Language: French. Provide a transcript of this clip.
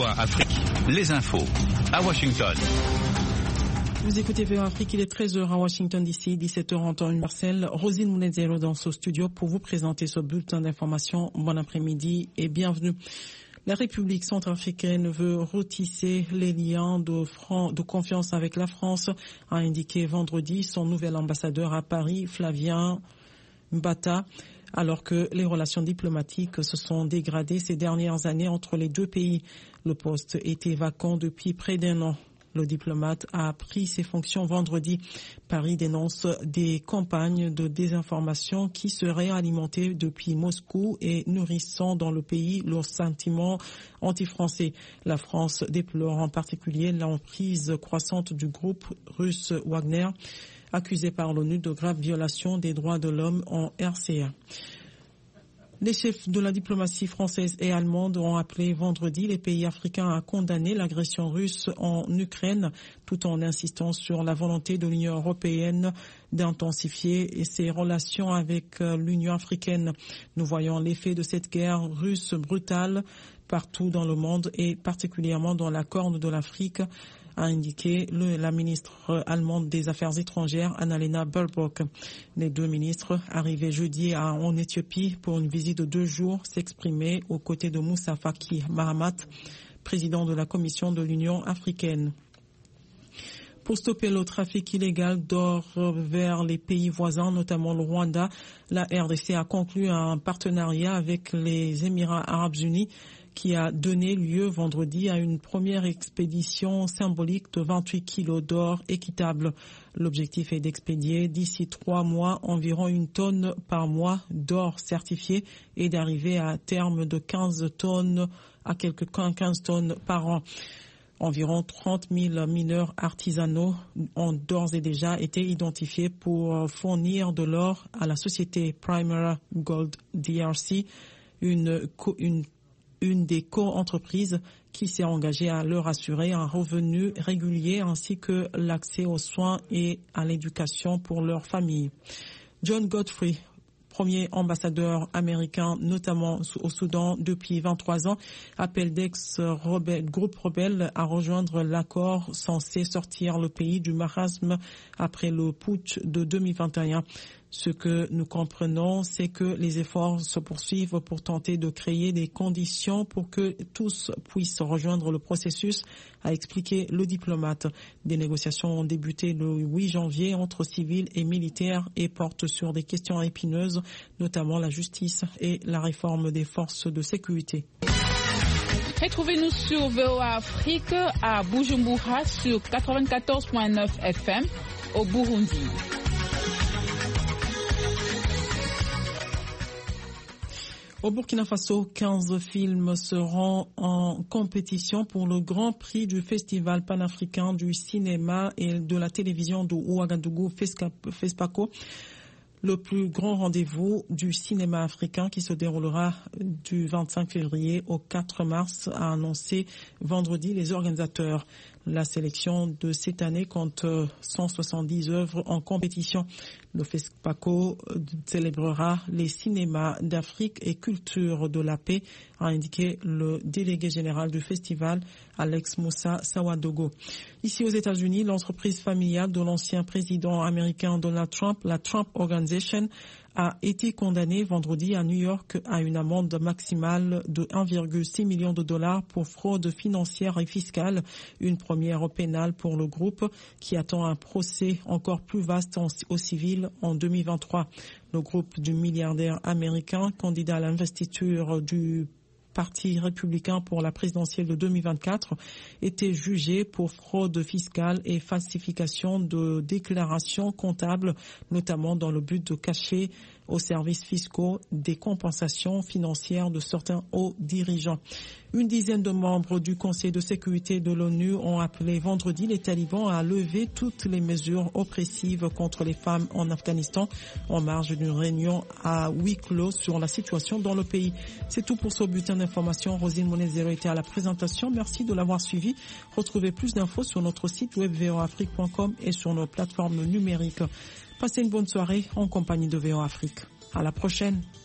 VOA Afrique, les infos à Washington. Vous écoutez VOA Afrique, il est 13h à Washington DC, 17h en temps universel. Rosine Mounezero dans ce studio pour vous présenter ce bulletin d'information. Bon après-midi et bienvenue. La République centrafricaine veut retisser les liens de confiance avec la France, a indiqué vendredi son nouvel ambassadeur à Paris, Flavien Mbata, alors que les relations diplomatiques se sont dégradées ces dernières années entre les deux pays. Le poste était vacant depuis près d'un an. Le diplomate a pris ses fonctions vendredi. Paris dénonce des campagnes de désinformation qui seraient alimentées depuis Moscou et nourrissant dans le pays le sentiment anti-français. La France déplore en particulier l'emprise croissante du groupe russe Wagner, accusé par l'ONU de graves violations des droits de l'homme en RCA. Les chefs de la diplomatie française et allemande ont appelé vendredi les pays africains à condamner l'agression russe en Ukraine, tout en insistant sur la volonté de l'Union européenne d'intensifier ses relations avec l'Union africaine. Nous voyons l'effet de cette guerre russe brutale partout dans le monde et particulièrement dans la Corne de l'Afrique, a indiqué la ministre allemande des Affaires étrangères, Annalena Baerbock. Les deux ministres, arrivés jeudi en Éthiopie pour une visite de 2 jours, s'exprimaient aux côtés de Moussa Faki Mahamat, président de la Commission de l'Union africaine. Pour stopper le trafic illégal d'or vers les pays voisins, notamment le Rwanda, la RDC a conclu un partenariat avec les Émirats arabes unis qui a donné lieu vendredi à une première expédition symbolique de 28 kilos d'or équitable. L'objectif est d'expédier d'ici 3 mois environ 1 tonne par mois d'or certifié et d'arriver à terme de 15 tonnes à quelques 15 tonnes par an. Environ 30 000 mineurs artisanaux ont d'ores et déjà été identifiés pour fournir de l'or à la société Primera Gold DRC, une des co-entreprises qui s'est engagée à leur assurer un revenu régulier ainsi que l'accès aux soins et à l'éducation pour leurs familles. John Godfrey, premier ambassadeur américain, notamment au Soudan depuis 23 ans, appelle d'ex-groupes rebelles à rejoindre l'accord censé sortir le pays du marasme après le putsch de 2021. Ce que nous comprenons, c'est que les efforts se poursuivent pour tenter de créer des conditions pour que tous puissent rejoindre le processus, a expliqué le diplomate. Des négociations ont débuté le 8 janvier entre civils et militaires et portent sur des questions épineuses, notamment la justice et la réforme des forces de sécurité. Retrouvez-nous sur VOA Afrique à Bujumbura sur 94.9 FM au Burundi. Au Burkina Faso, 15 films seront en compétition pour le Grand Prix du Festival panafricain du cinéma et de la télévision de Ouagadougou, FESPACO, le plus grand rendez-vous du cinéma africain qui se déroulera du 25 février au 4 mars, a annoncé vendredi les organisateurs. La sélection de cette année compte 170 œuvres en compétition. Le FESPACO célébrera les cinémas d'Afrique et culture de la paix, a indiqué le délégué général du festival, Alex Moussa Sawadogo. Ici aux États-Unis, l'entreprise familiale de l'ancien président américain Donald Trump, la Trump Organization, a été condamné vendredi à New York à une amende maximale de 1,6 million de dollars pour fraude financière et fiscale, une première pénale pour le groupe qui attend un procès encore plus vaste au civil en 2023. Le groupe du milliardaire américain, candidat à l'investiture du Parti républicain pour la présidentielle de 2024, était jugé pour fraude fiscale et falsification de déclarations comptables, notamment dans le but de cacher aux services fiscaux des compensations financières de certains hauts dirigeants. Une dizaine de membres du Conseil de sécurité de l'ONU ont appelé vendredi les talibans à lever toutes les mesures oppressives contre les femmes en Afghanistan en marge d'une réunion à huis clos sur la situation dans le pays. C'est tout pour ce bulletin d'information. Rosine Mounezero était à la présentation. Merci de l'avoir suivi. Retrouvez plus d'infos sur notre site web voafrique.com et sur nos plateformes numériques. Passez une bonne soirée en compagnie de VOA Afrique. À la prochaine.